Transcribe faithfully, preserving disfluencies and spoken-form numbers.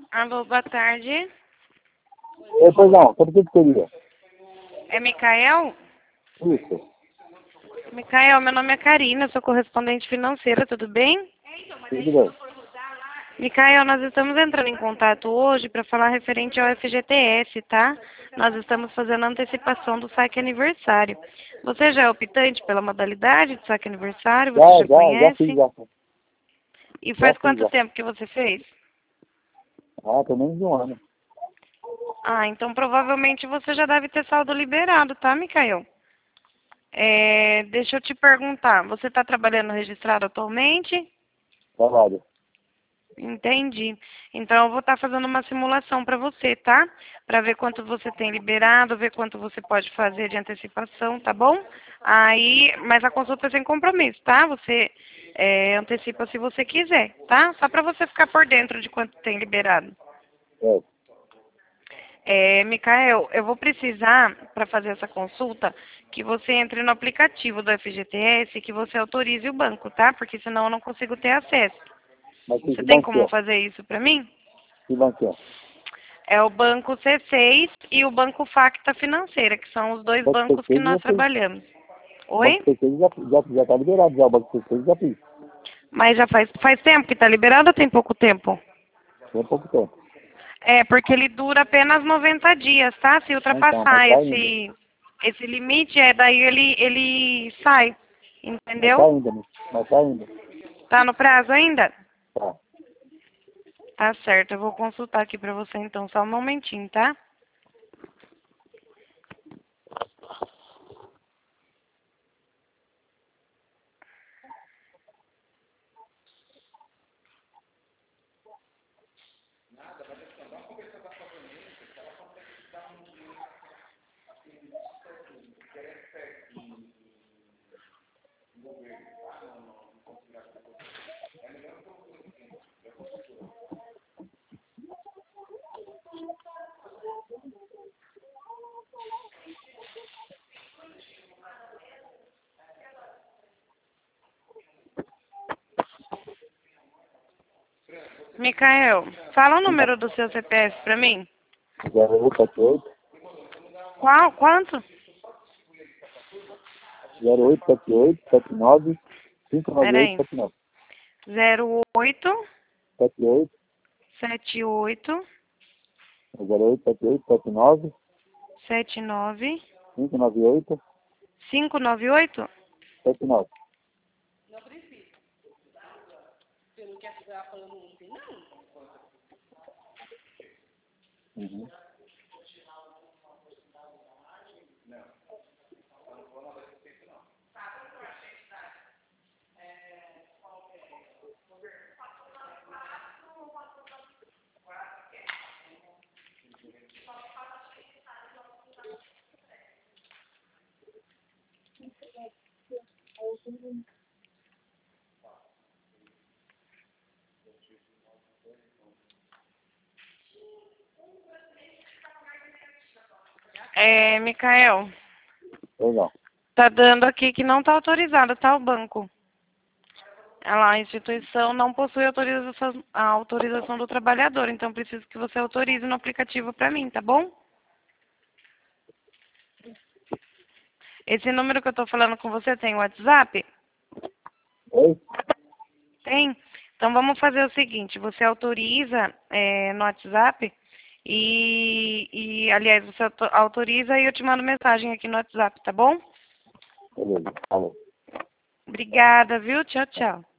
Alô, boa tarde. Oi, pois não, sobre o que que seria? É Micael? Isso, Micael, meu nome é Karina, sou correspondente financeira, tudo bem? tudo bem. Micael, nós estamos entrando em contato hoje para falar referente ao F G T S, tá? Nós estamos fazendo a antecipação do saque aniversário. Você já é optante pela modalidade de saque aniversário? Você Já, já já, já fiz, conhece? já. E Já faz fiz, quanto já. tempo que você fez? Ah, tem menos de um ano. Ah, então provavelmente você já deve ter saldo liberado, tá, Micael? É, deixa eu te perguntar, você está trabalhando registrado atualmente? Trabalho. Entendi. Então eu vou estar fazendo uma simulação para você, tá? Para ver quanto você tem liberado, ver quanto você pode fazer de antecipação, tá bom? Aí, mas a consulta é sem compromisso, tá? Você é, antecipa se você quiser, tá? Só para você ficar por dentro de quanto tem liberado. É. É, Micael, eu vou precisar, para fazer essa consulta, que você entre no aplicativo do F G T S e que você autorize o banco, tá? Porque senão eu não consigo ter acesso. Mas que Você tem banco que como é? fazer isso para mim? Que banco que é? É o Banco C seis e o Banco Facta Financeira, que são os dois O Banco bancos que C seis nós já fiz. trabalhamos. O Banco Oi? C seis já, já, já tá liberado já. O Banco C seis já fiz. Mas já faz, faz tempo que está liberado ou tem pouco tempo? Tem pouco tempo. É, porque ele dura apenas noventa dias, tá? Se Ah, então, mas ultrapassar tá ainda. esse, esse limite, é daí ele, ele sai. Mas tá Entendeu? ainda, né? Mas tá ainda. Tá no prazo ainda? Tá. Tá certo, eu vou consultar aqui pra você então, só um momentinho, tá? Micael, fala o número do seu C P F pra mim. zero oito sete oito, Qual? Quanto? zero oito sete oito, sete nove, cinco nove oito, Peraí. sete nove. Zero oito sete oito, sete oito zero oito sete oito, sete nove, sete nove cinco nove oito, cinco nove oito. sete nove. Uhum. É, Micael, Legal. tá dando aqui que não tá autorizado, tá, o banco? Ela, a instituição não possui autorização, a autorização do trabalhador, então preciso que você autorize no aplicativo pra mim, tá bom? Esse número que eu tô falando com você tem WhatsApp? Oi? Tem? Então vamos fazer o seguinte, você autoriza é, no WhatsApp e, e, aliás, você auto- autoriza e eu te mando mensagem aqui no WhatsApp, tá bom? Beleza. Falou. Obrigada, viu? Tchau, tchau.